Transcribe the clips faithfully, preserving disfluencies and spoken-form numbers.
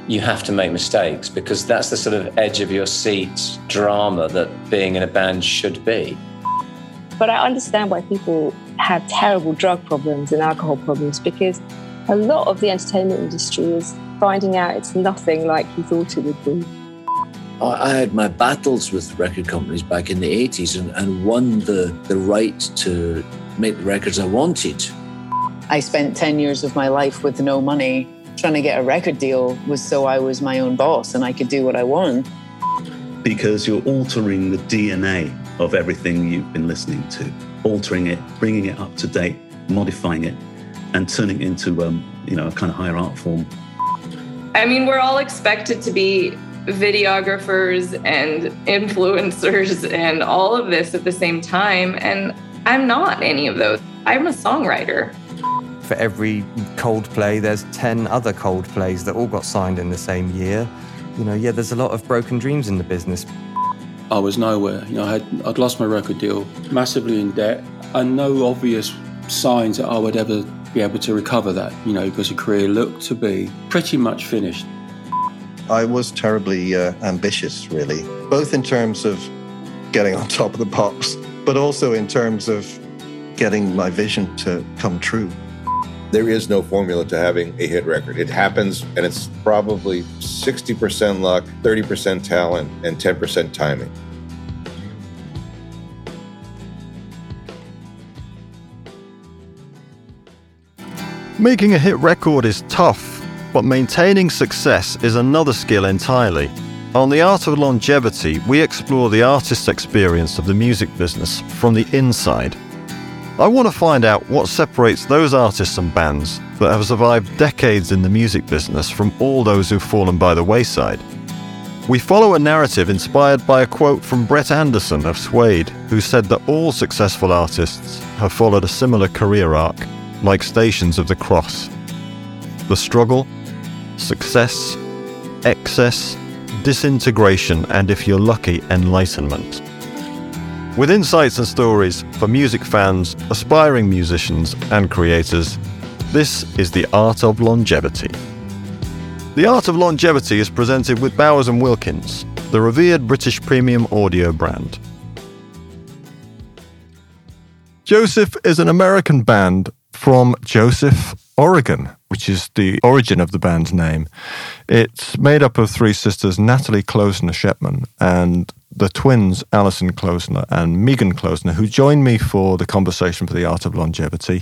you have to make mistakes, because that's the sort of edge of your seat drama that being in a band should be. But I understand why people have terrible drug problems and alcohol problems, because a lot of the entertainment industry is finding out it's nothing like you thought it would be. I had my battles with record companies back in the eighties and, and won the, the right to make the records I wanted. I spent ten years of my life with no money. Trying to get a record deal was so I was my own boss and I could do what I want. Because you're altering the D N A of everything you've been listening to, altering it, bringing it up to date, modifying it, and turning it into um, you know, a kind of higher art form. I mean, we're all expected to be videographers and influencers and all of this at the same time, and I'm not any of those. I'm a songwriter. For every Coldplay, there's ten other Coldplays that all got signed in the same year. You know, yeah, there's a lot of broken dreams in the business. I was nowhere. You know, I had, I'd lost my record deal, massively in debt, and no obvious signs that I would ever be able to recover that, you know, because the career looked to be pretty much finished. I was terribly uh, ambitious, really, both in terms of getting on top of the pops, but also in terms of getting my vision to come true. There is no formula to having a hit record. It happens, and it's probably sixty percent luck, thirty percent talent, and ten percent timing. Making a hit record is tough, but maintaining success is another skill entirely. On The Art of Longevity, we explore the artist's experience of the music business from the inside. I want to find out what separates those artists and bands that have survived decades in the music business from all those who've fallen by the wayside. We follow a narrative inspired by a quote from Brett Anderson of Suede, who said that all successful artists have followed a similar career arc, like stations of the cross. The struggle, success, excess, disintegration, and if you're lucky, enlightenment. With insights and stories for music fans, aspiring musicians, and creators, this is The Art of Longevity. The Art of Longevity is presented with Bowers and Wilkins, the revered British premium audio brand. Joseph is an American band from Joseph, Oregon, which is the origin of the band's name. It's made up of three sisters, Natalie Klosner-Shepman, and the twins, Alison Klosner and Megan Klosner, who joined me for the conversation for The Art of Longevity.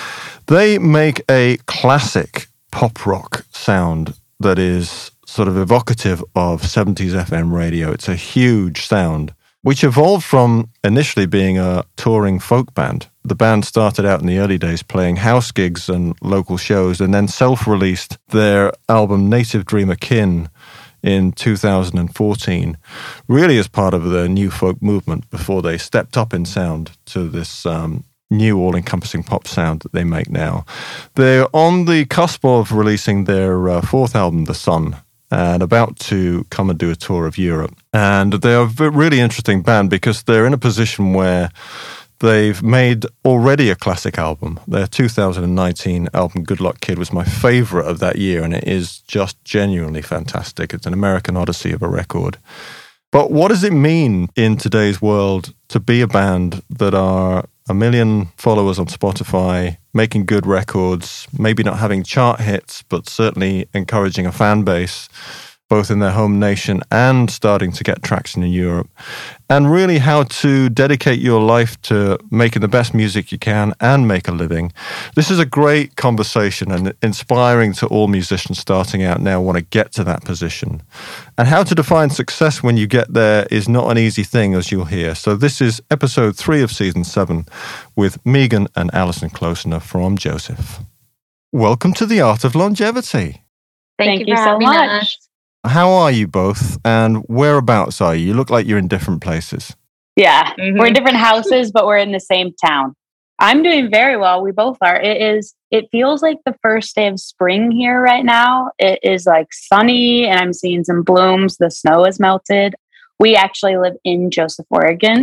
They make a classic pop rock sound that is sort of evocative of seventies F M radio. It's a huge sound, which evolved from initially being a touring folk band. The band started out in the early days playing house gigs and local shows, and then self-released their album Native Dreamer Kin in two thousand fourteen, really as part of the new folk movement before they stepped up in sound to this um, new all-encompassing pop sound that they make now. They're on the cusp of releasing their uh, fourth album, The Sun, and about to come and do a tour of Europe. And they're a really interesting band because they're in a position where they've made already a classic album. Their two thousand nineteen album, Good Luck Kid, was my favorite of that year, and it is just genuinely fantastic. It's an American odyssey of a record. But what does it mean in today's world to be a band that are a million followers on Spotify, making good records, maybe not having chart hits, but certainly encouraging a fan base, both in their home nation and starting to get traction in Europe, and really how to dedicate your life to making the best music you can and make a living. This is a great conversation and inspiring to all musicians starting out now want to get to that position. And how to define success when you get there is not an easy thing, as you'll hear. So this is episode three of season seven with Megan and Alison Klosner from Joseph. Welcome to The Art of Longevity. Thank, Thank you so much. Us. How are you both, and whereabouts are you? You look like you're in different places. Yeah, mm-hmm. We're in different houses, but we're in the same town. I'm doing very well. We both are. It is. It feels like the first day of spring here right now. It is like sunny, and I'm seeing some blooms. The snow has melted. We actually live in Joseph, Oregon,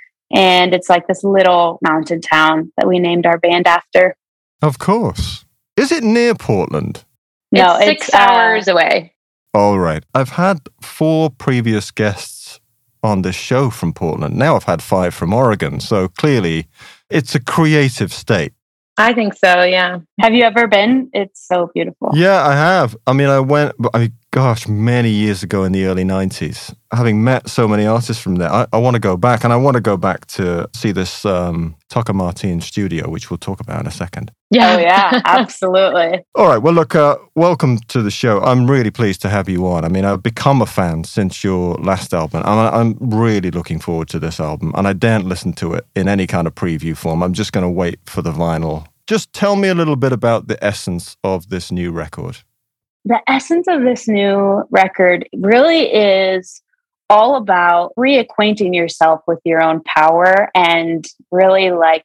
and it's like this little mountain town that we named our band after. Of course. Is it near Portland? No, it's six it's, hours uh, away. All right. I've had four previous guests on this show from Portland. Now I've had five from Oregon. So clearly it's a creative state. I think so, yeah. Have you ever been? It's so beautiful. Yeah, I have. I mean, I went, I mean, gosh, many years ago in the early nineties. Having met so many artists from there, I, I want to go back. And I want to go back to see this um, Tucker Martin studio, which we'll talk about in a second. Yeah, oh, yeah, absolutely. All right. Well, look, uh, welcome to the show. I'm really pleased to have you on. I mean, I've become a fan since your last album. I'm, I'm really looking forward to this album, and I daren't listen to it in any kind of preview form. I'm just going to wait for the vinyl. Just tell me a little bit about the essence of this new record. The essence of this new record really is all about reacquainting yourself with your own power and really like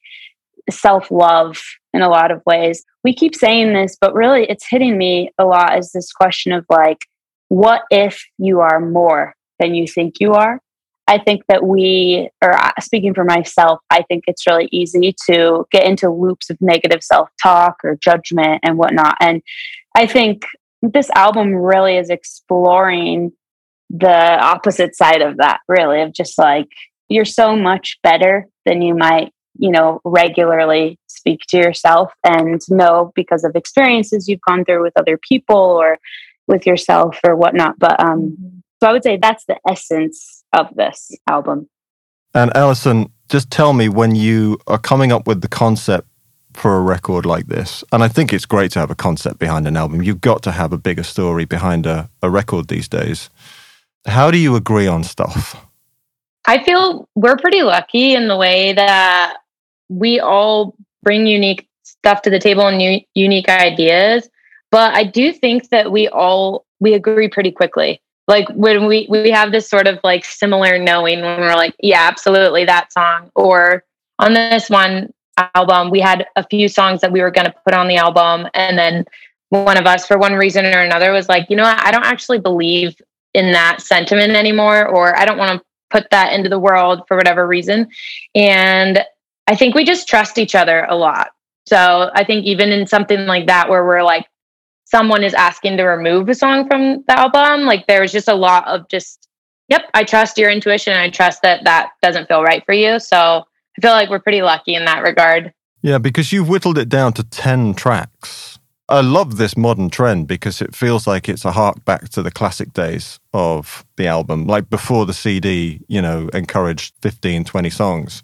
self-love in a lot of ways. We keep saying this, but really it's hitting me a lot as this question of like, what if you are more than you think you are? I think that we, or speaking for myself, I think it's really easy to get into loops of negative self-talk or judgment and whatnot. And I think this album really is exploring the opposite side of that, really, of just like, you're so much better than you might, you know, regularly speak to yourself and know because of experiences you've gone through with other people or with yourself or whatnot. But um, so I would say that's the essence of this album. And Alison, just tell me, when you are coming up with the concept for a record like this, and I think it's great to have a concept behind an album, you've got to have a bigger story behind a, a record these days. How do you agree on stuff? I feel we're pretty lucky in the way that we all bring unique stuff to the table and u- unique ideas. But I do think that we all, we agree pretty quickly. Like when we, we have this sort of like similar knowing when we're like, yeah, absolutely that song. Or on this one album, we had a few songs that we were going to put on the album. And then one of us, for one reason or another, was like, you know what? I don't actually believe in that sentiment anymore, or I don't want to put that into the world for whatever reason. And I think we just trust each other a lot. So I think even in something like that, where we're like, someone is asking to remove a song from the album, like there was just a lot of just, yep, I trust your intuition. And I trust that that doesn't feel right for you. So I feel like we're pretty lucky in that regard. Yeah, because you've whittled it down to ten tracks. I love this modern trend because it feels like it's a hark back to the classic days of the album, like before the C D, you know, encouraged fifteen, twenty songs.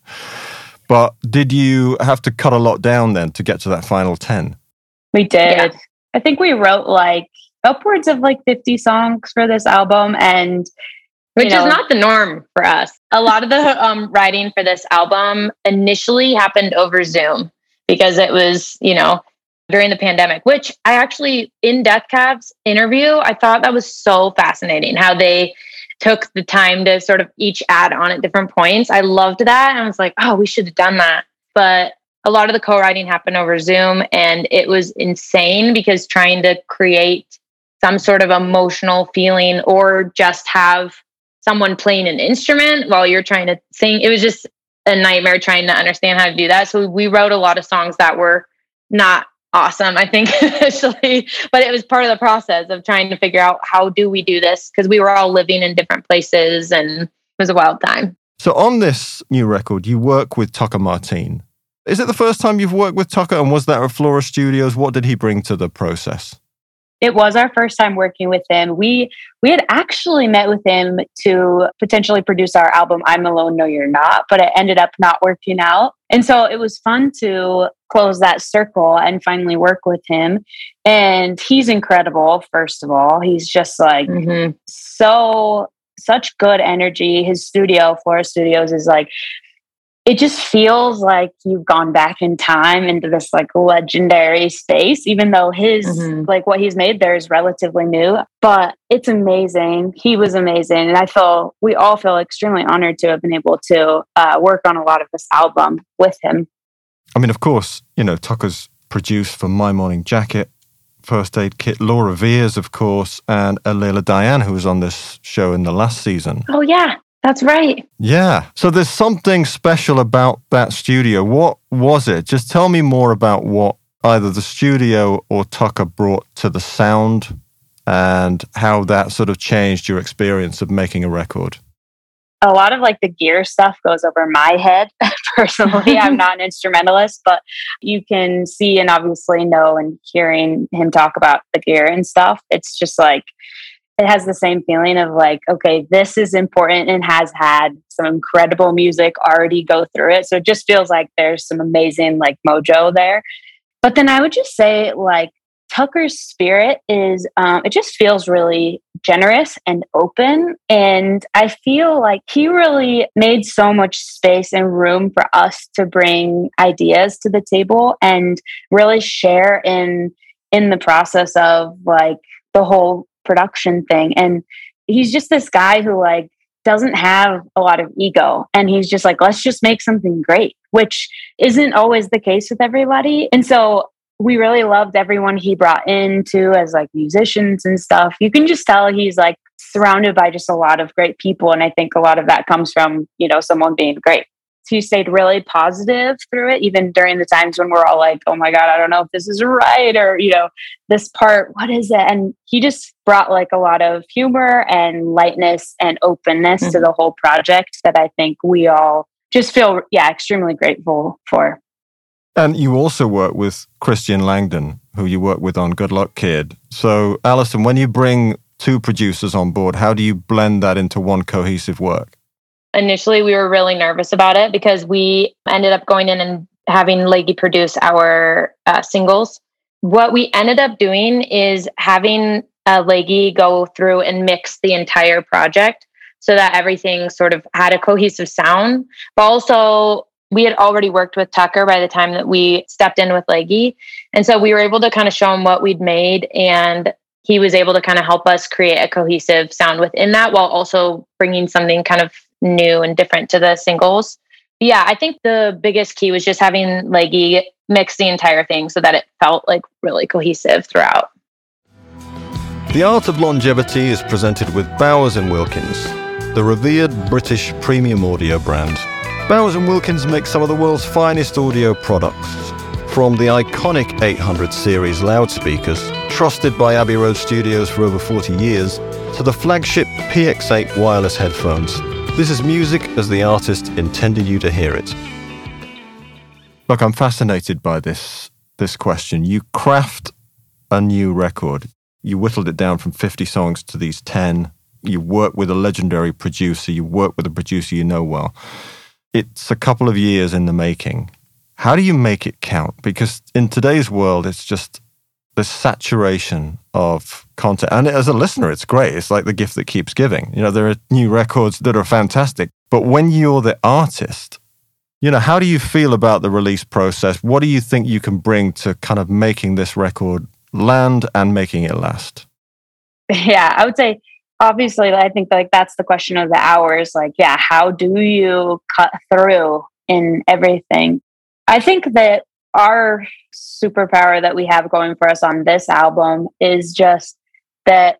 But did you have to cut a lot down then to get to that final ten? We did. Yeah. I think we wrote like upwards of like fifty songs for this album, and which know, is not the norm for us. A lot of the um, writing for this album initially happened over Zoom because it was, you know, during the pandemic, which I actually, in Death Cab's interview, I thought that was so fascinating how they took the time to sort of each add on at different points. I loved that. And I was like, oh, we should have done that. But a lot of the co-writing happened over Zoom, and it was insane because trying to create some sort of emotional feeling or just have someone playing an instrument while you're trying to sing, it was just a nightmare trying to understand how to do that. So we wrote a lot of songs that were not awesome, I think, initially, but it was part of the process of trying to figure out how do we do this, because we were all living in different places and it was a wild time. So on this new record, you work with Tucker Martin. Is it the first time you've worked with Tucker, and was that at Flora Studios? What did he bring to the process? It was our first time working with him. We we had actually met with him to potentially produce our album, I'm Alone, No You're Not, but it ended up not working out. And so it was fun to close that circle and finally work with him. And he's incredible, first of all. He's just like mm-hmm. so, such good energy. His studio, Flora Studios, is like, it just feels like you've gone back in time into this like legendary space, even though his, mm-hmm. like what he's made there is relatively new, but it's amazing. He was amazing. And I feel, we all feel extremely honored to have been able to uh, work on a lot of this album with him. I mean, of course, you know, Tucker's produced for My Morning Jacket, First Aid Kit, Laura Veers, of course, and Alayla Diane, who was on this show in the last season. Oh, yeah. That's right. Yeah. So there's something special about that studio. What was it? Just tell me more about what either the studio or Tucker brought to the sound and how that sort of changed your experience of making a record? A lot of like the gear stuff goes over my head personally. I'm not an instrumentalist, but you can see and obviously know, and hearing him talk about the gear and stuff, it's just like, it has the same feeling of like, okay, this is important and has had some incredible music already go through it. So it just feels like there's some amazing like mojo there. But then I would just say like Tucker's spirit is, um, it just feels really generous and open. And I feel like he really made so much space and room for us to bring ideas to the table and really share in, in the process of like the whole production thing. And he's just this guy who like doesn't have a lot of ego. And he's just like, let's just make something great, which isn't always the case with everybody. And so we really loved everyone he brought in too, as like musicians and stuff. You can just tell he's like surrounded by just a lot of great people. And I think a lot of that comes from, you know, someone being great. He stayed really positive through it, even during the times when we're all like, oh my God, I don't know if this is right. Or, you know, this part, what is it? And he just brought like a lot of humor and lightness and openness mm-hmm. to the whole project that I think we all just feel, yeah, extremely grateful for. And you also work with Christian Langdon, who you work with on Good Luck Kid. So, Alison, when you bring two producers on board, how do you blend that into one cohesive work? Initially, we were really nervous about it because we ended up going in and having Leggy produce our uh, singles. What we ended up doing is having uh, Leggy go through and mix the entire project so that everything sort of had a cohesive sound, but also we had already worked with Tucker by the time that we stepped in with Leggy. And so we were able to kind of show him what we'd made, and he was able to kind of help us create a cohesive sound within that while also bringing something kind of new and different to the singles. But yeah, I think the biggest key was just having Leggy mix the entire thing so that it felt like really cohesive throughout. The Art of Longevity is presented with Bowers and Wilkins, the revered British premium audio brand. Bowers and Wilkins make some of the world's finest audio products, from the iconic eight hundred series loudspeakers, trusted by Abbey Road Studios for over forty years, to the flagship P X eight wireless headphones. This is music as the artist intended you to hear it. Look, I'm fascinated by this, this question. You craft a new record. You whittled it down from fifty songs to these ten. You work with a legendary producer. You work with a producer you know well. It's a couple of years in the making. How do you make it count? Because in today's world, it's just the saturation of content. And as a listener, it's great. It's like the gift that keeps giving. You know, there are new records that are fantastic. But when you're the artist, you know, how do you feel about the release process? What do you think you can bring to kind of making this record land and making it last? Yeah, I would say, obviously, I think like that's the question of the hours. Like, yeah, how do you cut through in everything? I think that our superpower that we have going for us on this album is just that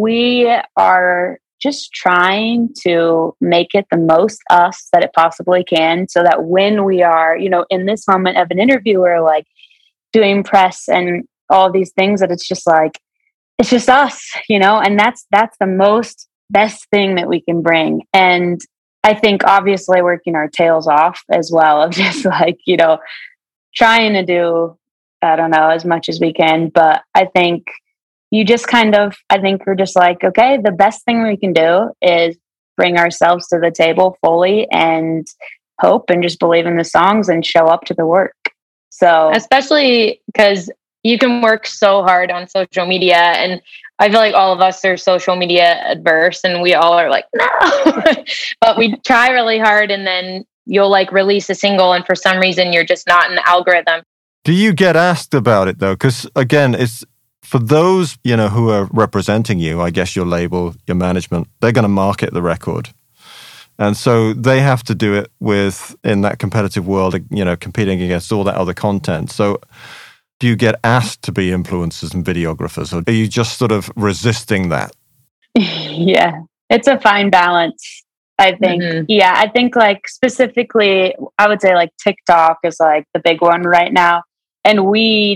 we are just trying to make it the most us that it possibly can, so that when we are, you know, in this moment of an interview or like doing press and all these things, that it's just like, it's just us, you know, and that's, that's the most best thing that we can bring. And I think obviously working our tails off as well, of just like, you know, trying to do, I don't know, as much as we can. But I think you just kind of, I think we're just like, okay, the best thing we can do is bring ourselves to the table fully and hope and just believe in the songs and show up to the work. So, especially because you can work so hard on social media, and I feel like all of us are social media adverse, and we all are like, no, but we try really hard, and then you'll like release a single, and for some reason you're just not in the algorithm. Do you get asked about it though? Because again, it's for those, you know, who are representing you, I guess your label, your management, they're going to market the record. And so they have to do it with, in that competitive world, you know, competing against all that other content. So do you get asked to be influencers and videographers, or are you just sort of resisting that? Yeah, it's a fine balance, I think. Mm-hmm. Yeah, I think like specifically, I would say like TikTok is like the big one right now. And we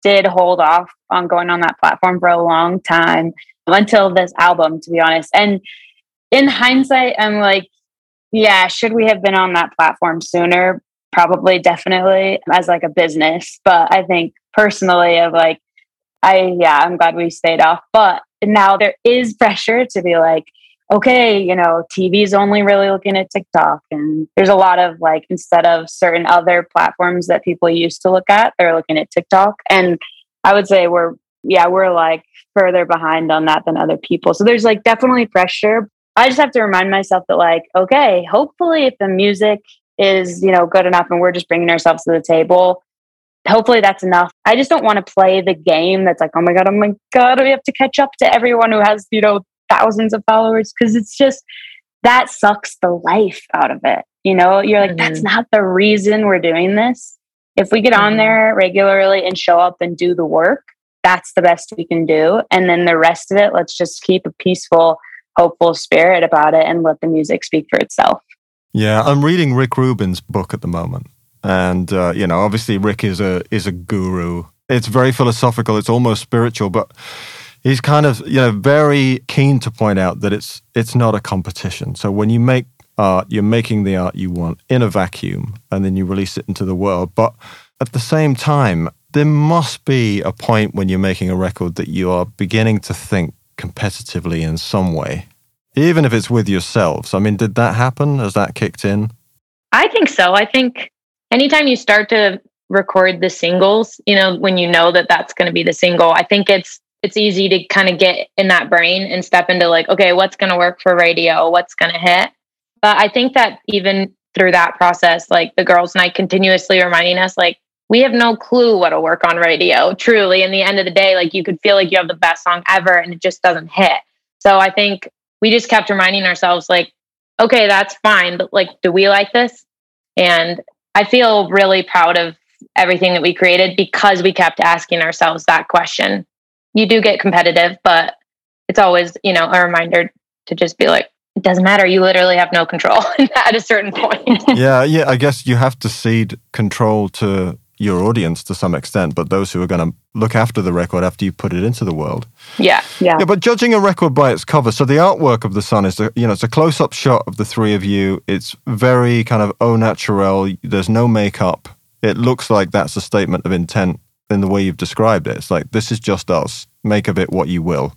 did hold off on going on that platform for a long time until this album, to be honest. And in hindsight, I'm like, yeah, should we have been on that platform sooner? Probably, definitely, as like a business. But I think personally, of like, I, yeah, I'm glad we stayed off. But now there is pressure to be like, okay, you know, T V's only really looking at TikTok. And there's a lot of like, instead of certain other platforms that people used to look at, they're looking at TikTok. And I would say we're, yeah, we're like further behind on that than other people. So there's like definitely pressure. I just have to remind myself that like, okay, hopefully if the music is, you know, good enough and we're just bringing ourselves to the table, hopefully that's enough. I just don't want to play the game that's like, oh my God, oh my God, we have to catch up to everyone who has, you know, thousands of followers. Cause it's just, that sucks the life out of it. You know, you're like, mm-hmm. that's not the reason we're doing this. If we get mm-hmm. on there regularly and show up and do the work, that's the best we can do. And then the rest of it, let's just keep a peaceful, hopeful spirit about it and let the music speak for itself. Yeah. I'm reading Rick Rubin's book at the moment. And, uh, you know, obviously Rick is a, is a guru. It's very philosophical. It's almost spiritual, but he's kind of, you know, very keen to point out that it's it's not a competition. So when you make art, you're making the art you want in a vacuum, and then you release it into the world. But at the same time, there must be a point when you're making a record that you are beginning to think competitively in some way, even if it's with yourselves. I mean, did that happen? Has that kicked in? I think so. I think anytime you start to record the singles, you know, when you know that that's going to be the single, I think it's it's easy to kind of get in that brain and step into like, okay, what's going to work for radio? What's going to hit? But I think that even through that process, like the girls and I continuously reminding us, like, we have no clue what'll work on radio. Truly, in the end of the day, like you could feel like you have the best song ever and it just doesn't hit. So I think we just kept reminding ourselves like, okay, that's fine. But like, do we like this? And I feel really proud of everything that we created because we kept asking ourselves that question. You do get competitive, but it's always, you know, a reminder to just be like, it doesn't matter. You literally have no control at a certain point. yeah, yeah. I guess you have to cede control to your audience to some extent, but those who are going to look after the record after you put it into the world. Yeah, yeah. Yeah, but judging a record by its cover, so the artwork of The Sun is, a, you know, it's a close-up shot of the three of you. It's very kind of au naturel. There's no makeup. It looks like that's a statement of intent in the way you've described it. It's like, this is just us. Make of it what you will.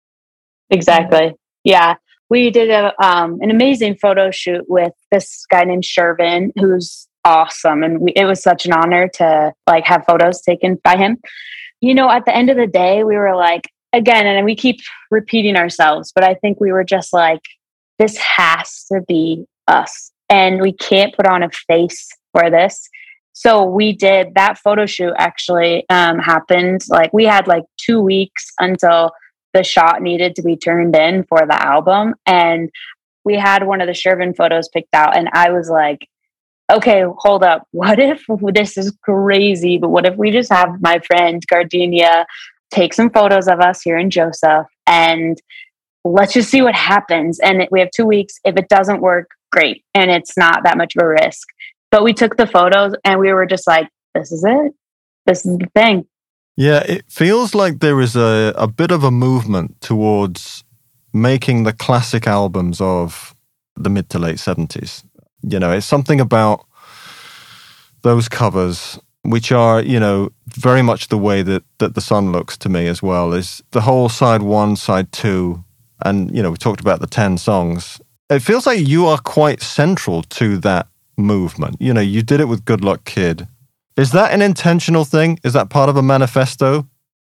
Exactly. Yeah. We did a, um, an amazing photo shoot with this guy named Shervin, who's awesome. And we, it was such an honor to like have photos taken by him. You know, at the end of the day, we were like, again, and we keep repeating ourselves, but I think we were just like, this has to be us. And we can't put on a face for this. So we did that photo shoot actually um, happened. Like we had like two weeks until the shot needed to be turned in for the album. And we had one of the Shervin photos picked out. And I was like, okay, hold up. What if this is crazy? But what if we just have my friend Gardenia take some photos of us here in Joseph and let's just see what happens. And we have two weeks. If it doesn't work, great. And it's not that much of a risk. But we took the photos and we were just like, this is it. This is the thing. Yeah, it feels like there is a, a bit of a movement towards making the classic albums of the mid to late seventies. You know, it's something about those covers, which are, you know, very much the way that, that The Sun looks to me as well, is the whole side one, side two. And, you know, we talked about the ten songs. It feels like you are quite central to that movement. You know, you did it with Good Luck Kid. Is that an intentional thing? Is that part of a manifesto?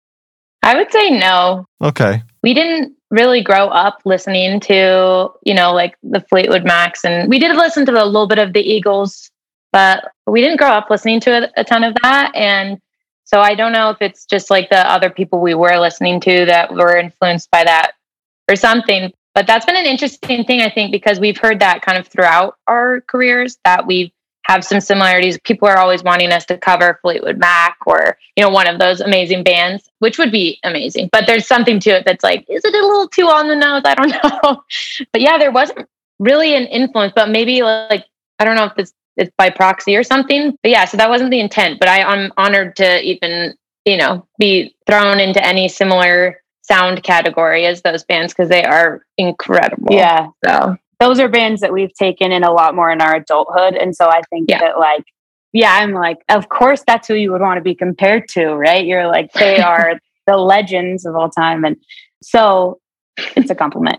I would say no. Okay. We didn't really grow up listening to, you know, like the Fleetwood Macs. And we did listen to a little bit of the Eagles, but we didn't grow up listening to a, a ton of that. And so I don't know if it's just like the other people we were listening to that were influenced by that or something. But that's been an interesting thing, I think, because we've heard that kind of throughout our careers, that we have some similarities. People are always wanting us to cover Fleetwood Mac or, you know, one of those amazing bands, which would be amazing. But there's something to it that's like, is it a little too on the nose? I don't know. But yeah, there wasn't really an influence, but maybe like, I don't know if this it's by proxy or something. But yeah, so that wasn't the intent. But I, I'm honored to even you know, be thrown into any similar sound category as those bands because they are incredible. Yeah. So those are bands that we've taken in a lot more in our adulthood. And so I think yeah. that like, yeah, I'm like, of course that's who you would want to be compared to, right? You're like, they are the legends of all time. And so it's a compliment.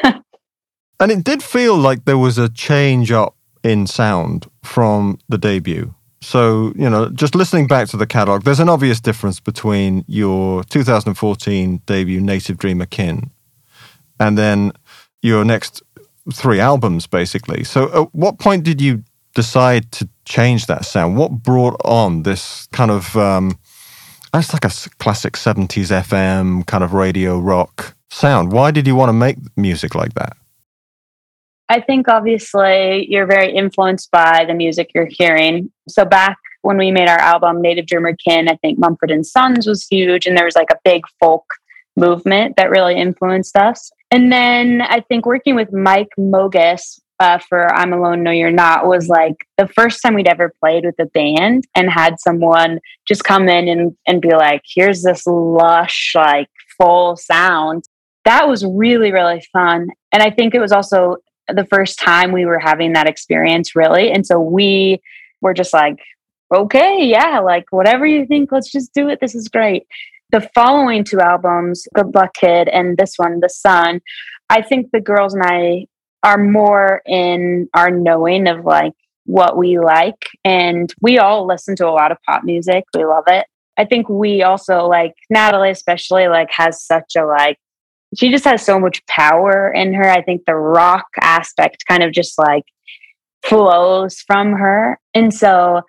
And it did feel like there was a change up in sound from the debut. So, you know, just listening back to the catalogue, there's an obvious difference between your two thousand fourteen debut, Native Dream Akin, and then your next three albums, basically. So at what point did you decide to change that sound? What brought on this kind of, um, that's like a classic seventies F M kind of radio rock sound? Why did you want to make music like that? I think obviously you're very influenced by the music you're hearing. So back when we made our album, Native Dream Akin, I think Mumford and Sons was huge. And there was like a big folk movement that really influenced us. And then I think working with Mike Mogis uh, for I'm Alone, No You're Not was like the first time we'd ever played with a band and had someone just come in and, and be like, here's this lush, like full sound. That was really, really fun. And I think it was also the first time we were having that experience, really. And so we were just like, okay, yeah, like whatever you think, let's just do it. This is great. The following two albums, Good Luck Kid and this one, The Sun, I think the girls and I are more in our knowing of like what we like. And we all listen to a lot of pop music. We love it. I think we also like Natalie, especially like has such a like, she just has so much power in her. I think the rock aspect kind of just like flows from her. And so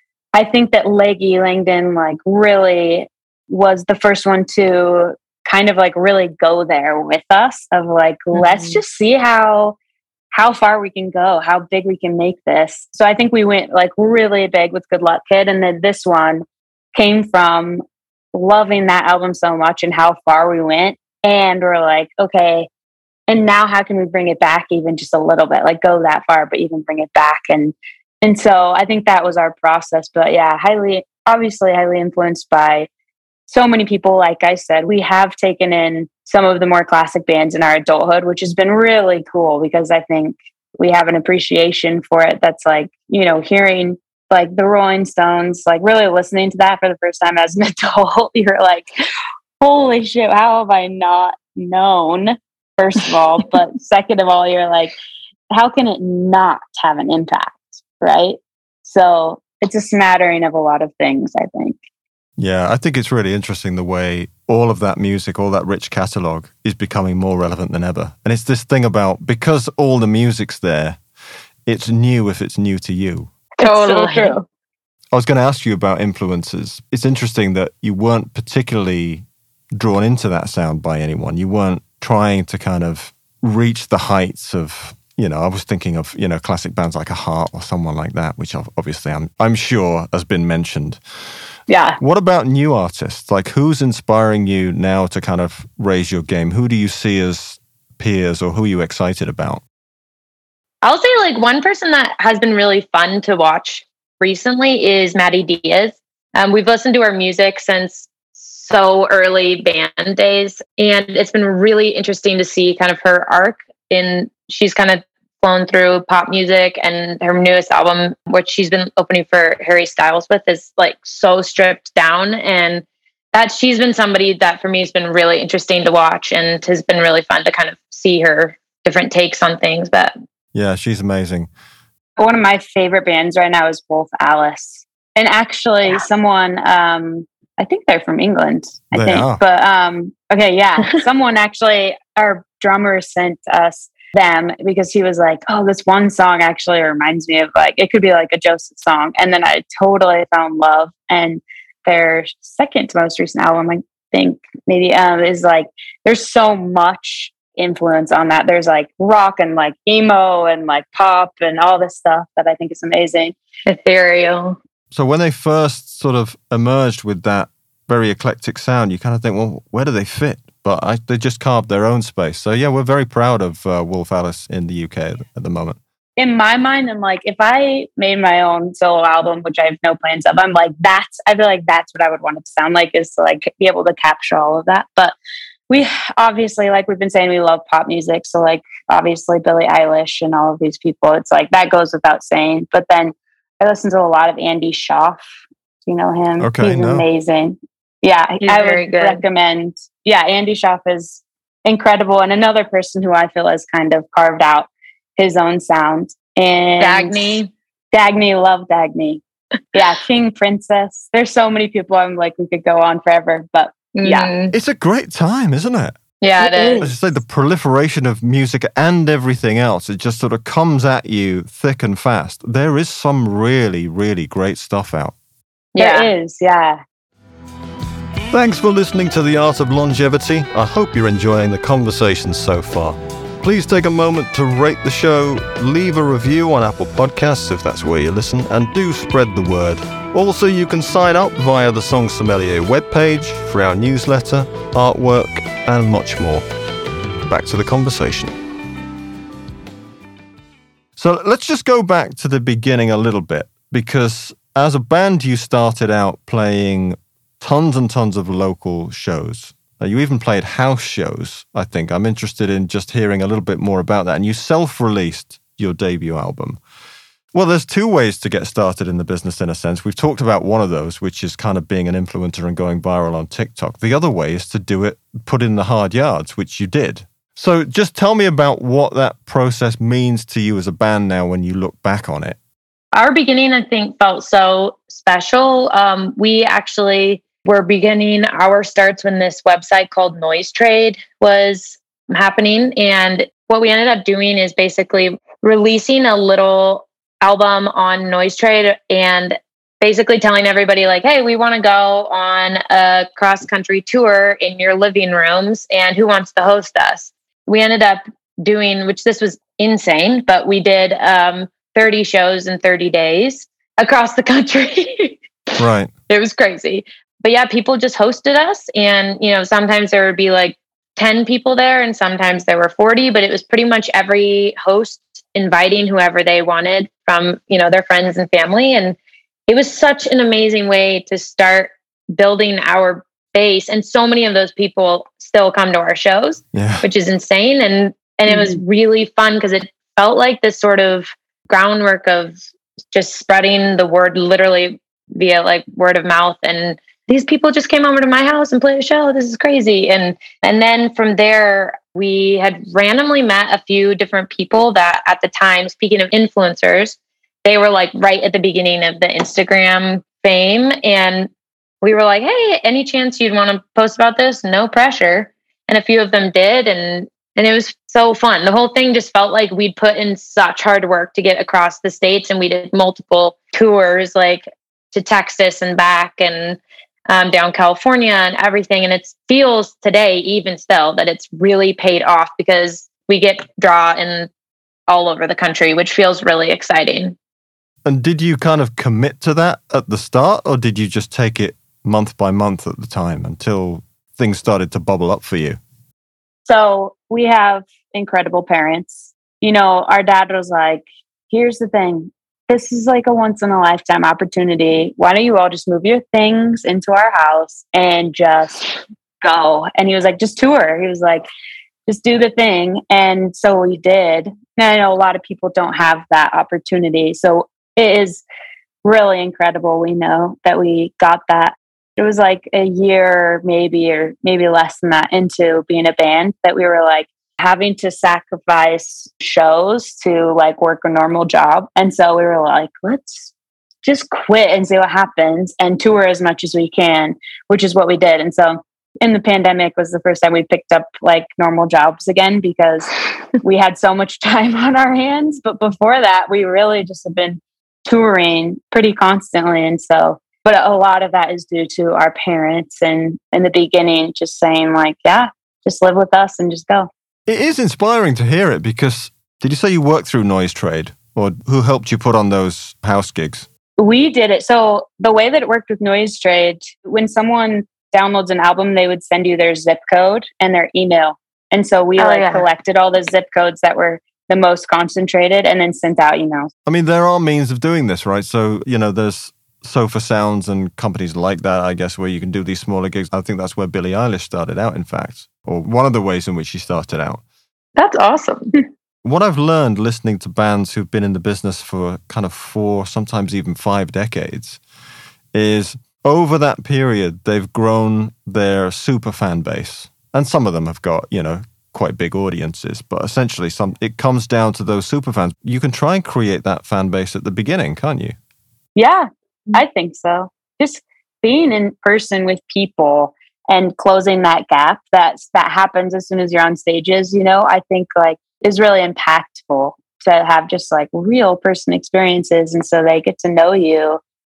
I think that Leggy Langdon like really was the first one to kind of like really go there with us of like, mm-hmm. let's just see how, how far we can go, how big we can make this. So I think we went like really big with Good Luck Kid. And then this one came from loving that album so much and how far we went. And we're like, okay, and now how can we bring it back even just a little bit, like go that far, but even bring it back. And, and so I think that was our process, but yeah, highly, obviously highly influenced by so many people. Like I said, we have taken in some of the more classic bands in our adulthood, which has been really cool because I think we have an appreciation for it. That's like, you know, hearing like the Rolling Stones, like really listening to that for the first time as an adult, you're like, holy shit, how have I not known, first of all, but second of all, you're like, how can it not have an impact, right? So it's a smattering of a lot of things, I think. Yeah, I think it's really interesting the way all of that music, all that rich catalogue is becoming more relevant than ever. And it's this thing about, because all the music's there, it's new if it's new to you. Totally so true. I was going to ask you about influences. It's interesting that you weren't particularly drawn into that sound by anyone. You weren't trying to kind of reach the heights of, you know, I was thinking of, you know, classic bands like a Heart or someone like that, which obviously I'm, I'm sure has been mentioned. Yeah. What about new artists? Like who's inspiring you now to kind of raise your game? Who do you see as peers or who are you excited about? I'll say like one person that has been really fun to watch recently is Maddie Diaz. Um, we've listened to her music since so early band days. And it's been really interesting to see kind of her arc in, she's kind of flown through pop music, and her newest album, which she's been opening for Harry Styles with, is like so stripped down. And that she's been somebody that for me has been really interesting to watch and has been really fun to kind of see her different takes on things. But yeah, she's amazing. One of my favorite bands right now is Wolf Alice. And actually yeah. someone, um, I think they're from England, I they think. Are. But um, okay, yeah. Someone actually, our drummer sent us them because he was like, oh, this one song actually reminds me of like, it could be like a Joseph song. And then I totally found love. And their second to most recent album, I think maybe um, is like, there's so much influence on that. There's like rock and like emo and like pop and all this stuff that I think is amazing. Ethereal. So when they first sort of emerged with that very eclectic sound, you kind of think, well, where do they fit? But I, they just carved their own space. So yeah, we're very proud of uh, Wolf Alice in the U K at the moment. in my mind, I'm like, if I made my own solo album, which I have no plans of, I'm like, that's, I feel like that's what I would want it to sound like, is to like be able to capture all of that. But we obviously, like we've been saying, we love pop music. So like, obviously Billie Eilish and all of these people, it's like, that goes without saying. But then I listen to a lot of Andy Schaaf. Do you know him? Okay, He's no. amazing. Yeah, He's I very would good. recommend. Yeah, Andy Schaaf is incredible. And another person who I feel has kind of carved out his own sound. And Dagny. Dagny, love Dagny. Yeah, King Princess. There's so many people. I'm like, we could go on forever. But yeah. Mm. It's a great time, isn't it? Yeah, it As is. you say, the proliferation of music and everything else, it just sort of comes at you thick and fast. There is some really, really great stuff out. There Yeah. is, yeah. Thanks for listening to The Art of Longevity. I hope you're enjoying the conversation so far. Please take a moment to rate the show, leave a review on Apple Podcasts if that's where you listen, and do spread the word. Also, you can sign up via the Song Sommelier webpage for our newsletter, artwork, and much more. Back to the conversation. So let's just go back to the beginning a little bit, because as a band, you started out playing tons and tons of local shows. Uh, you even played house shows, I think. I'm interested in just hearing a little bit more about that. And you self-released your debut album. Well, there's two ways to get started in the business, in a sense. We've talked about one of those, which is kind of being an influencer and going viral on TikTok. The other way is to do it, put in the hard yards, which you did. So just tell me about what that process means to you as a band now when you look back on it. Our beginning, I think, felt so special. Um, we actually were beginning our starts when this website called Noise Trade was happening. And what we ended up doing is basically releasing a little album on Noise Trade and basically telling everybody like, hey, we want to go on a cross-country tour in your living rooms, and who wants to host us? We ended up doing, which this was insane, but we did um, thirty shows in thirty days across the country. Right. It was crazy. But yeah, people just hosted us. And, you know, sometimes there would be like ten people there and sometimes there were forty, but it was pretty much every host inviting whoever they wanted from, you know, their friends and family. And it was such an amazing way to start building our base. And so many of those people still come to our shows, yeah. which is insane. And, and it was really fun because it felt like this sort of groundwork of just spreading the word literally via like word of mouth. And these people just came over to my house and played a show. This is crazy. And and then from there, we had randomly met a few different people that at the time, speaking of influencers, they were like right at the beginning of the Instagram fame. And we were like, hey, any chance you'd want to post about this? No pressure. And a few of them did. And and it was so fun. The whole thing just felt like we'd put in such hard work to get across the states. And we did multiple tours like to Texas and back and Um, down California and everything. And it feels today, even still, that it's really paid off because we get draw in all over the country, which feels really exciting. And did you kind of commit to that at the start, or did you just take it month by month at the time until things started to bubble up for you? So we have incredible parents. You know, our dad was like, here's the thing. This is like a once in a lifetime opportunity. Why don't you all just move your things into our house and just go? And he was like, just tour. He was like, just do the thing. And so we did. And I know a lot of people don't have that opportunity. So it is really incredible. We know that we got that. It was like a year, maybe, or maybe less than that into being a band that we were like, having to sacrifice shows to like work a normal job. And so we were like, let's just quit and see what happens and tour as much as we can, which is what we did. And so in the pandemic was the first time we picked up like normal jobs again because we had so much time on our hands. But before that, we really just have been touring pretty constantly. And so, but a lot of that is due to our parents and in the beginning, just saying like, yeah, just live with us and just go. It is inspiring to hear it because, did you say you worked through Noise Trade, or who helped you put on those house gigs? We did it. So the way that it worked with Noise Trade, when someone downloads an album, they would send you their zip code and their email. And so we oh, like yeah. collected all the zip codes that were the most concentrated, and then sent out emails. I mean, there are means of doing this, right? So, you know, there's Sofa Sounds and companies like that, I guess, where you can do these smaller gigs. I think that's where Billie Eilish started out, in fact, or one of the ways in which she started out. That's awesome. What I've learned listening to bands who've been in the business for kind of four, sometimes even five decades, is over that period, they've grown their super fan base. And some of them have got, you know, quite big audiences, but essentially some it comes down to those super fans. You can try and create that fan base at the beginning, can't you? Yeah, I think so. Just being in person with people and closing that gap that that happens as soon as you're on stages, you know, I think like is really impactful to have just like real person experiences. And so they get to know you.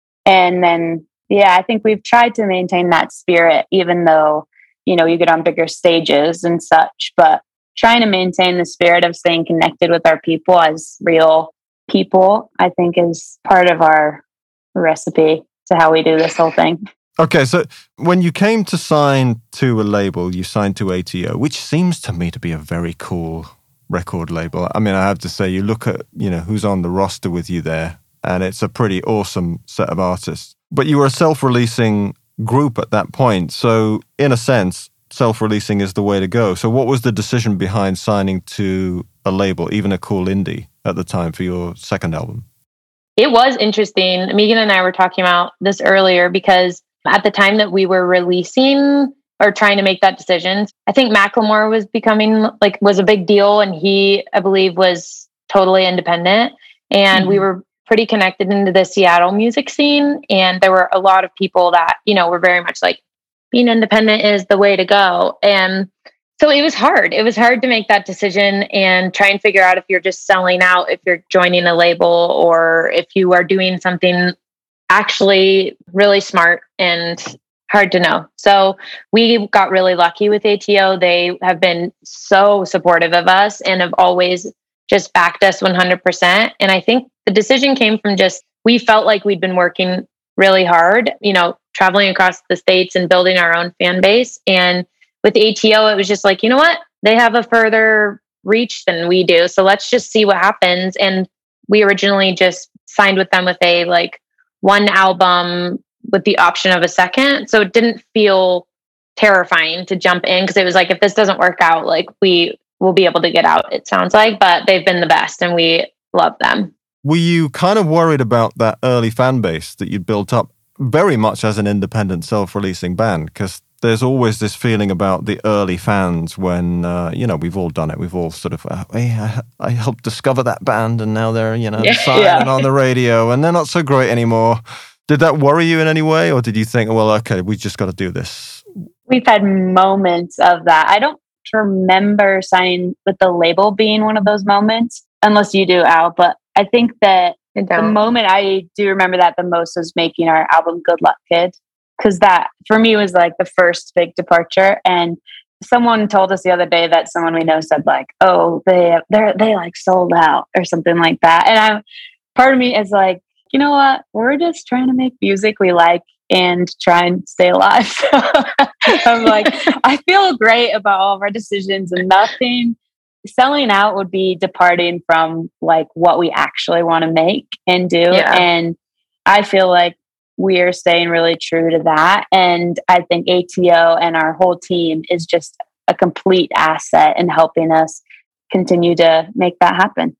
And then, yeah, I think we've tried to maintain that spirit, even though, you know, you get on bigger stages and such, but trying to maintain the spirit of staying connected with our people as real people, I think is part of our recipe to how we do this whole thing. Okay, so when you came to sign to a label, you signed to A T O, which seems to me to be a very cool record label. I mean, I have to say, you look at, you know, who's on the roster with you there, and it's a pretty awesome set of artists. But you were a self-releasing group at that point. So in a sense, self-releasing is the way to go. So what was the decision behind signing to a label, even a cool indie at the time for your second album? It was interesting. Megan and I were talking about this earlier because at the time that we were releasing or trying to make that decision, I think Macklemore was becoming like was a big deal. And he, I believe, was totally independent. And mm-hmm. we were pretty connected into the Seattle music scene. And there were a lot of people that, you know, were very much like being independent is the way to go. And so it was hard. It was hard to make that decision and try and figure out if you're just selling out, if you're joining a label, or if you are doing something actually really smart and hard to know. So we got really lucky with A T O. They have been so supportive of us and have always just backed us one hundred percent. And I think the decision came from just, we felt like we'd been working really hard, you know, traveling across the States and building our own fan base. And with A T O, it was just like, you know what? They have a further reach than we do. So let's just see what happens. And we originally just signed with them with a like one album with the option of a second. So it didn't feel terrifying to jump in because it was like, if this doesn't work out, like we will be able to get out, it sounds like, but they've been the best and we love them. Were you kind of worried about that early fan base that you'd built up very much as an independent self-releasing band? Because there's always this feeling about the early fans when, uh, you know, we've all done it. We've all sort of, uh, hey, I, I helped discover that band and now they're, you know, yeah, signing yeah. on the radio and they're not so great anymore. Did that worry you in any way? Or did you think, well, okay, we just got to do this? We've had moments of that. I don't remember signing with the label being one of those moments, unless you do, Al. But I think that the moment I do remember that the most was making our album Good Luck Kid. Because that, for me, was like the first big departure. And someone told us the other day that someone we know said like, oh, they they they like sold out or something like that. And I'm, part of me is like, you know what? We're just trying to make music we like and try and stay alive. So I'm like, I feel great about all of our decisions and nothing. Selling out would be departing from like what we actually want to make and do. Yeah. And I feel like we are staying really true to that. And I think A T O and our whole team is just a complete asset in helping us continue to make that happen.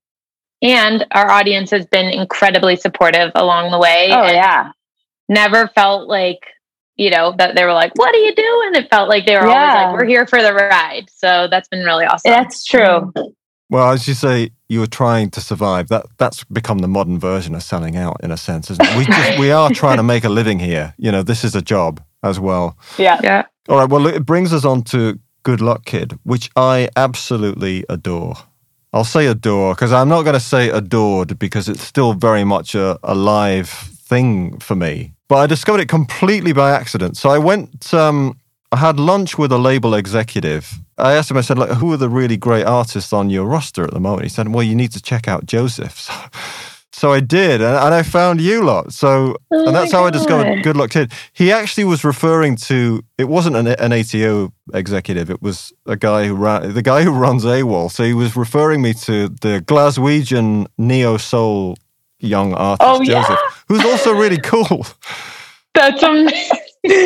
And our audience has been incredibly supportive along the way. Oh, yeah. Never felt like, you know, that they were like, what are you doing? It felt like they were yeah. always like, we're here for the ride. So that's been really awesome. That's true. Well, as you say, you were trying to survive. That that's become the modern version of selling out, in a sense, isn't it? We just, we are trying to make a living here. You know, this is a job as well. Yeah. Yeah. All right. Well, it brings us on to Good Luck Kid, which I absolutely adore. I'll say adore because I'm not going to say adored because it's still very much a, a live thing for me. But I discovered it completely by accident. So I went, um, I had lunch with a label executive. I asked him, I said, like, who are the really great artists on your roster at the moment? He said, well, you need to check out Joseph. So, So I did, and, and I found you lot. So, oh and that's my how I God. discovered Good Luck Kid. He actually was referring to, it wasn't an, an A T O executive, it was a guy who ran, the guy who runs AWOL. So he was referring me to the Glaswegian neo-soul young artist, Oh, yeah. Joseph, who's also really cool. That's amazing.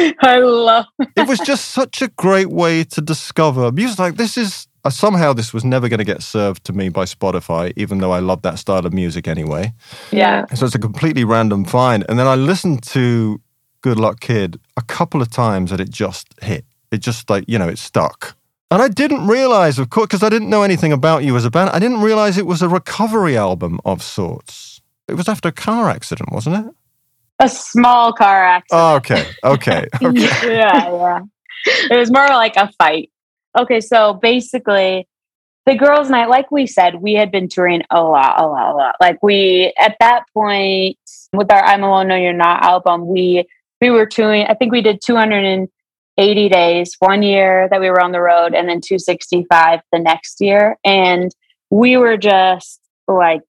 I love it. It was just such a great way to discover music. Like, this is, uh, somehow this was never going to get served to me by Spotify, even though I love that style of music anyway. Yeah. So it's a completely random find. And then I listened to Good Luck Kid a couple of times and it just hit. It just like, you know, it stuck. And I didn't realize, of course, because I didn't know anything about you as a band, I didn't realize it was a recovery album of sorts. It was after a car accident, wasn't it? A small car accident. Oh, okay. Okay. Okay. yeah, yeah. It was more like a fight. Okay, so basically, the girls' night, like we said, we had been touring a lot, a lot, a lot. Like we, at that point, with our I'm Alone, No You're Not album, we we were touring, I think we did two hundred eighty days one year that we were on the road, and then two hundred sixty-five the next year. And we were just like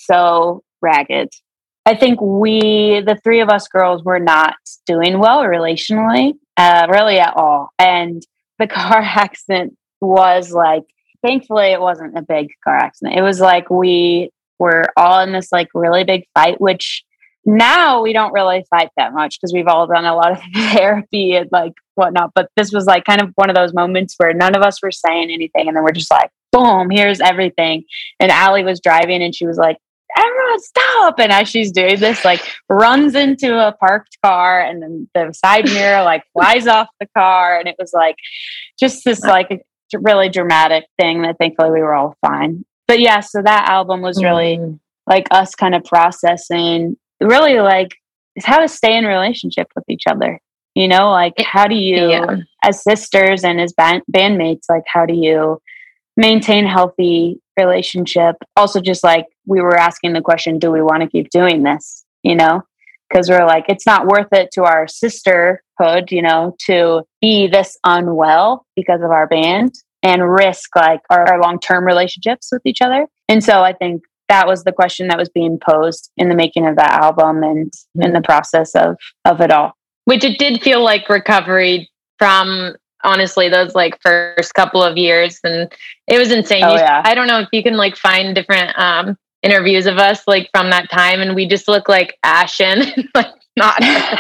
so ragged. I think we, the three of us girls, were not doing well relationally, uh, really at all. And the car accident was like, thankfully it wasn't a big car accident. It was like we were all in this like really big fight, which now we don't really fight that much because we've all done a lot of therapy and like whatnot. But this was like kind of one of those moments where none of us were saying anything. And then we're just like, boom, here's everything. And Allie was driving and she was like, everyone stop. And as she's doing this, like runs into a parked car and then the side mirror like flies off the car. And it was like just this like really dramatic thing that thankfully we were all fine. But yeah, so that album was really mm-hmm. like us kind of processing really like how to stay in relationship with each other. You know, like how do you yeah. as sisters and as band- bandmates, like how do you maintain healthy relationship? Also just like we were asking the question, do we want to keep doing this, you know, because we're like, it's not worth it to our sisterhood, you know, to be this unwell because of our band and risk like our, our long-term relationships with each other. And so I think that was the question that was being posed in the making of that album and mm-hmm. in the process of of it all, which it did feel like recovery from honestly those like first couple of years. And it was insane. Oh, you, yeah. I don't know if you can like find different um interviews of us like from that time, and we just look like ashen. Like not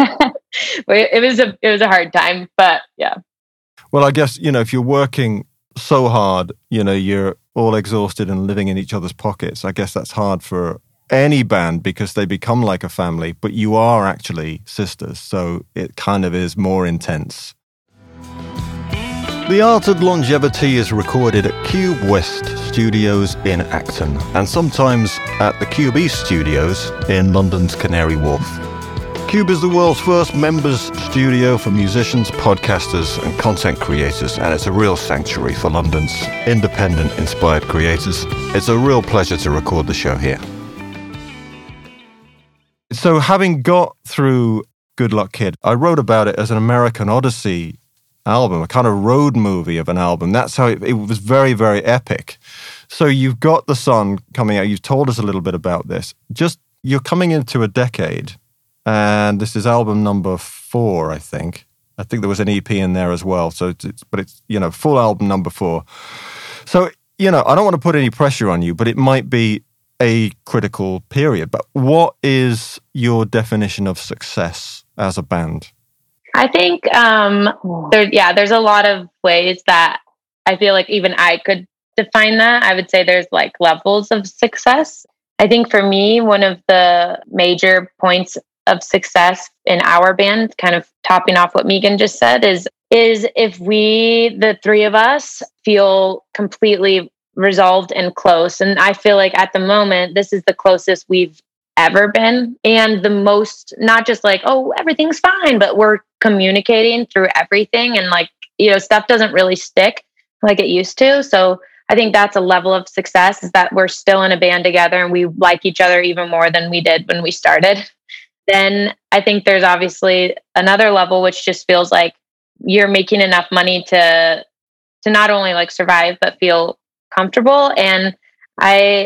it was a it was a hard time, but yeah. Well, I guess, you know, if you're working so hard, you know, you're all exhausted and living in each other's pockets, I guess that's hard for any band because they become like a family, but you are actually sisters, so it kind of is more intense. The Art of Longevity is recorded at Cube West Studios in Acton and sometimes at the Cube East Studios in London's Canary Wharf. Cube is the world's first members studio for musicians, podcasters and content creators, and it's a real sanctuary for London's independent inspired creators. It's a real pleasure to record the show here. So having got through Good Luck Kid, I wrote about it as an American Odyssey album, a kind of road movie of an album. That's how it, it was very, very epic. So you've got The Sun coming out. You've told us a little bit about this. Just, you're coming into a decade, and this is album number four, I think. I think there was an E P in there as well. So, it's, it's, but it's, you know, full album number four. So, you know, I don't want to put any pressure on you, but it might be a critical period. But what is your definition of success as a band? I think um, there, yeah, there's a lot of ways that I feel like even I could define that. I would say there's like levels of success. I think for me, one of the major points of success in our band, kind of topping off what Megan just said, is is if we, the three of us, feel completely resolved and close. And I feel like at the moment, this is the closest we've ever been, and the most, not just like, oh, everything's fine, but we're communicating through everything, and like, you know, stuff doesn't really stick like it used to. So I think that's a level of success, is that we're still in a band together and we like each other even more than we did when we started. Then I think there's obviously another level, which just feels like you're making enough money to to not only like survive but feel comfortable. And I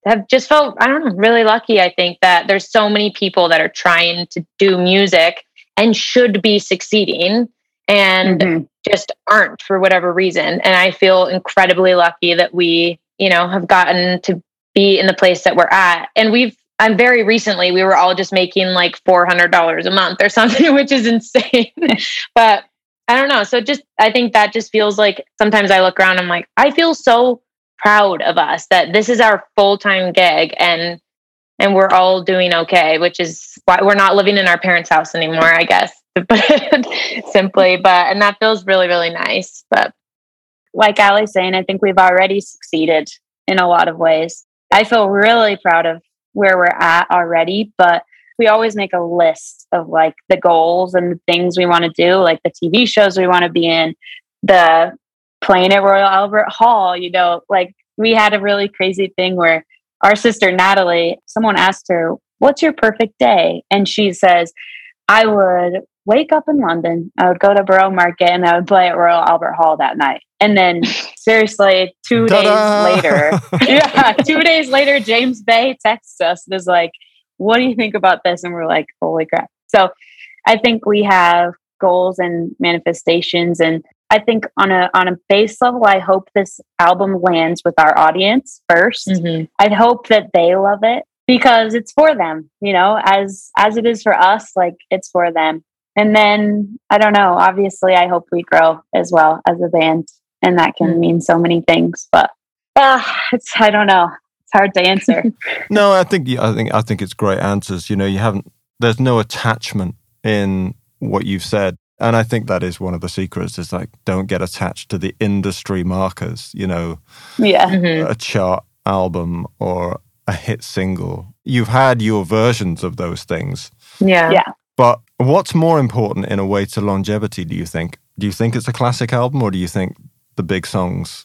have just felt, I don't know, really lucky. I think that there's so many people that are trying to do music and should be succeeding and mm-hmm. just aren't for whatever reason. And I feel incredibly lucky that we, you know, have gotten to be in the place that we're at. And we've, I'm very recently, we were all just making like four hundred dollars a month or something, which is insane. But I don't know. So just, I think that just feels like sometimes I look around, I'm like, I feel so proud of us that this is our full-time gig and, and we're all doing okay, which is why we're not living in our parents' house anymore, I guess, to put it simply. But, and that feels really, really nice. But like Allie's saying, I think we've already succeeded in a lot of ways. I feel really proud of where we're at already, but we always make a list of like the goals and the things we want to do, like the T V shows we want to be in, the playing at Royal Albert Hall, you know, like we had a really crazy thing where our sister Natalie, someone asked her, what's your perfect day? And she says, I would wake up in London, I would go to Borough Market and I would play at Royal Albert Hall that night. And then seriously, two Ta-da! days later, yeah, two days later, James Bay texts us and is like, what do you think about this? And we're like, holy crap. So I think we have goals and manifestations. And I think on a on a base level, I hope this album lands with our audience first. Mm-hmm. I hope that they love it because it's for them, you know, as as it is for us, like it's for them. And then I don't know, obviously I hope we grow as well as a band. And that can mm-hmm. mean so many things. But uh, it's I don't know. It's hard to answer. No, I think I think I think it's great answers. You know, you haven't. There's no attachment in what you've said, and I think that is one of the secrets. Is like don't get attached to the industry markers. You know, yeah, mm-hmm. a chart album or a hit single. You've had your versions of those things. Yeah, yeah. But what's more important in a way to longevity? Do you think? Do you think it's a classic album, or do you think the big songs?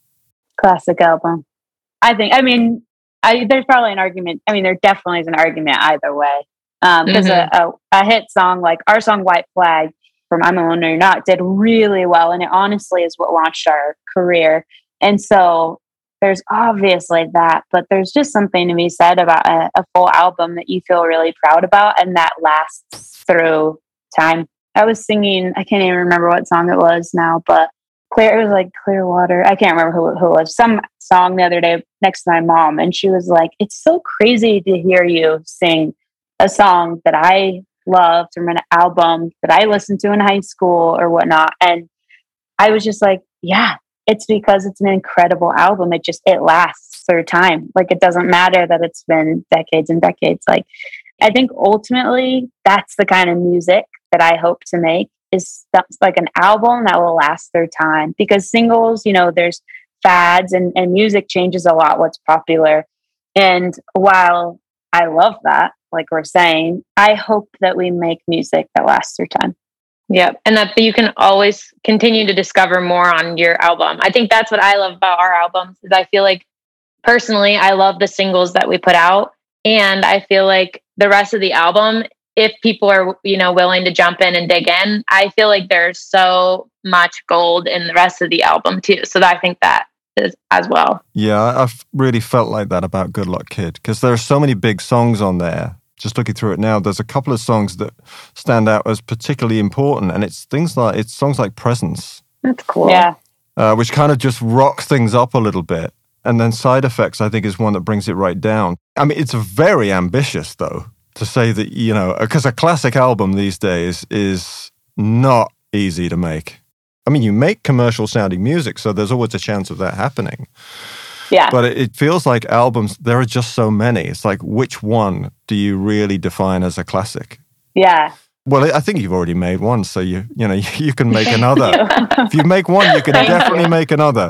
Classic album. I think, I mean, I, there's probably an argument. I mean, there definitely is an argument either way. Um, because mm-hmm. a, a, a hit song like our song White Flag from I'm Alone or You're Not did really well. And it honestly is what launched our career. And so there's obviously that, but there's just something to be said about a, a full album that you feel really proud about and that lasts through time. I was singing, I can't even remember what song it was now, but Clear, it was like Clearwater. I can't remember who, who it was. Some song the other day next to my mom. And she was like, it's so crazy to hear you sing a song that I loved from an album that I listened to in high school or whatnot. And I was just like, yeah, it's because it's an incredible album. It just, it lasts through time. Like it doesn't matter that it's been decades and decades. Like I think ultimately that's the kind of music that I hope to make. Is like an album that will last through time because singles, you know, there's fads and, and music changes a lot what's popular. And while I love that, like we're saying, I hope that we make music that lasts through time. Yeah. And that you can always continue to discover more on your album. I think that's what I love about our albums is I feel like personally, I love the singles that we put out. And I feel like the rest of the album, if people are, you know, willing to jump in and dig in, I feel like there's so much gold in the rest of the album too. So I think that is as well. Yeah, I've really felt like that about Good Luck Kid because there are so many big songs on there. Just looking through it now, there's a couple of songs that stand out as particularly important, and it's things like it's songs like Presence. That's cool. Yeah, uh, which kind of just rock things up a little bit. And then Side Effects, I think, is one that brings it right down. I mean, it's very ambitious though. To say that, you know, because a classic album these days is not easy to make. I mean, you make commercial sounding music, so there's always a chance of that happening. Yeah. But it, it feels like albums, there are just so many. It's like, which one do you really define as a classic? Yeah. Well, I think you've already made one, so you you know, you can make another. If you make one, you can definitely make another.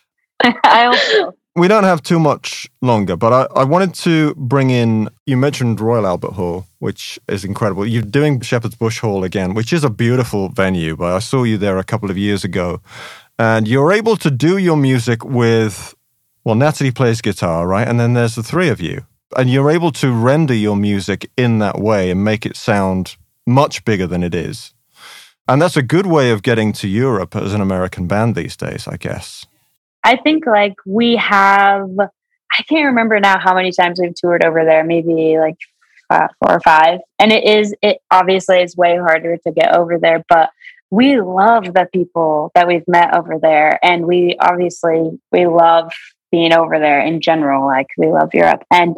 I hope so. We don't have too much longer, but I, I wanted to bring in, you mentioned Royal Albert Hall, which is incredible. You're doing Shepherd's Bush Hall again, which is a beautiful venue, but I saw you there a couple of years ago. And you're able to do your music with, well, Natalie plays guitar, right? And then there's the three of you. And you're able to render your music in that way and make it sound much bigger than it is. And that's a good way of getting to Europe as an American band these days, I guess. I think like we have, I I can't remember now how many times we've toured over there, maybe like uh, four or five. And it is, it obviously is way harder to get over there, but we love the people that we've met over there. And we obviously, we love being over there in general. Like we love Europe. And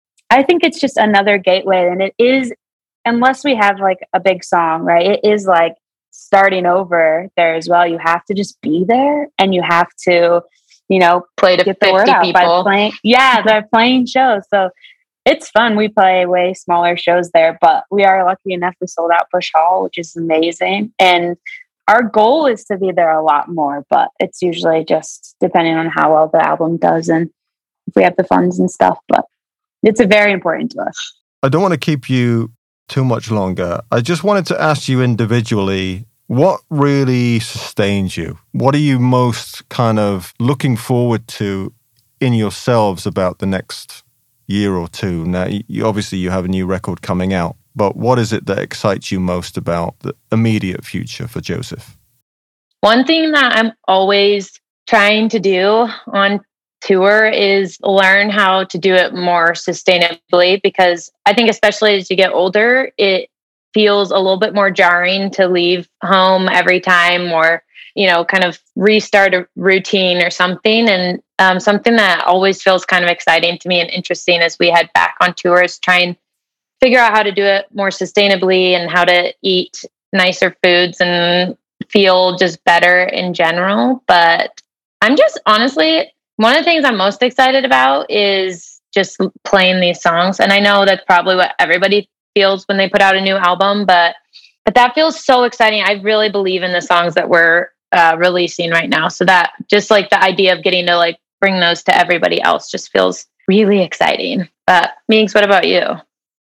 I think it's just another gateway. And it is, unless we have like a big song, right? It is like starting over there as well. You have to just be there and you have to, you know, play to get the word out by playing. Yeah, they're playing shows. So it's fun. We play way smaller shows there, but we are lucky enough we sold out Bush Hall, which is amazing. And our goal is to be there a lot more, but it's usually just depending on how well the album does and if we have the funds and stuff. But it's a very important to us. I don't want to keep you too much longer. I just wanted to ask you individually, what really sustains you? What are you most kind of looking forward to in yourselves about the next year or two? Now, you, obviously you have a new record coming out, but what is it that excites you most about the immediate future for Joseph? One thing that I'm always trying to do on tour is learn how to do it more sustainably, because I think especially as you get older, it feels a little bit more jarring to leave home every time or, you know, kind of restart a routine or something. And um, something that always feels kind of exciting to me and interesting as we head back on tour is try and figure out how to do it more sustainably and how to eat nicer foods and feel just better in general. But I'm just honestly, one of the things I'm most excited about is just playing these songs. And I know that's probably what everybody feels when they put out a new album, but but that feels so exciting. I really believe in the songs that we're uh, releasing right now. So that just like the idea of getting to like bring those to everybody else just feels really exciting. But Meeks, what about you?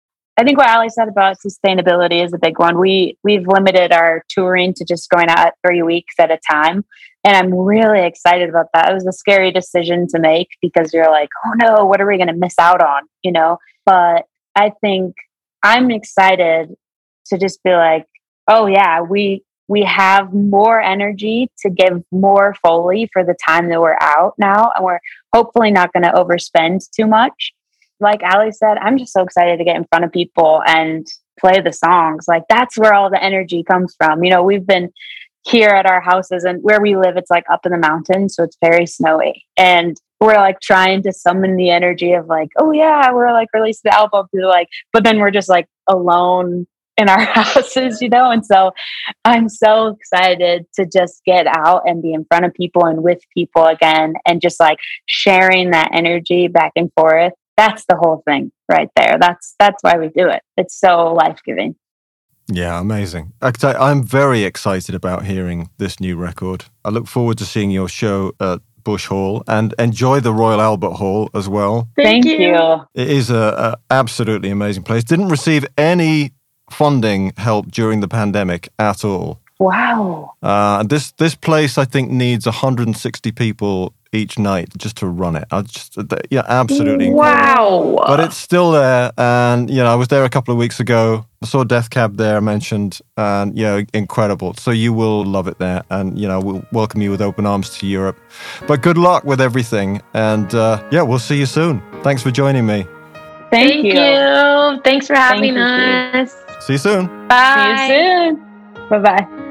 I think what Ali said about sustainability is a big one. We we've limited our touring to just going out three weeks at a time. And I'm really excited about that. It was a scary decision to make because you're like, oh no, what are we going to miss out on? You know, but I think I'm excited to just be like, oh yeah, we we have more energy to give more fully for the time that we're out now. And we're hopefully not going to overspend too much. Like Ali said, I'm just so excited to get in front of people and play the songs. Like that's where all the energy comes from. You know, we've been here at our houses and where we live, it's like up in the mountains. So it's very snowy. And we're like trying to summon the energy of like, oh yeah, we're like releasing the album. We're like, but then we're just like alone in our houses, you know? And so I'm so excited to just get out and be in front of people and with people again and just like sharing that energy back and forth. That's the whole thing right there. That's that's why we do it. It's so life-giving. Yeah, amazing. I'm very excited about hearing this new record. I look forward to seeing your show at Bush Hall and enjoy the Royal Albert Hall as well. Thank, Thank you. you. It is a, a absolutely amazing place. Didn't receive any funding help during the pandemic at all. Wow. Uh, this this place, I think, needs one hundred sixty people each night just to run it. I just, yeah, absolutely incredible. Wow. But it's still there. And, you know, I was there a couple of weeks ago. I saw Death Cab there mentioned, and, you know, incredible. So you will love it there. And, you know, we'll welcome you with open arms to Europe. But good luck with everything. And, uh, yeah, we'll see you soon. Thanks for joining me. Thank, Thank you. you. Thanks for having Thank us. See you soon. Bye. See you soon. Bye-bye.